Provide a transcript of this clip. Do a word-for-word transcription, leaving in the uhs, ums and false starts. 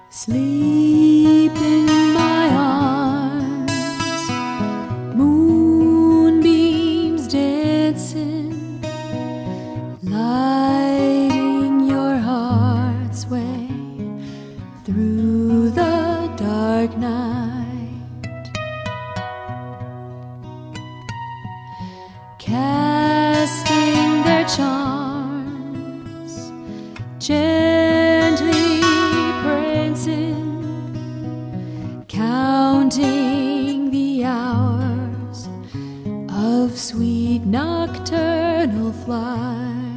Sleep in my arms, moonbeams dancing, lighting your heart's way through the dark night, casting their charms gently, counting the hours of sweet nocturnal flight.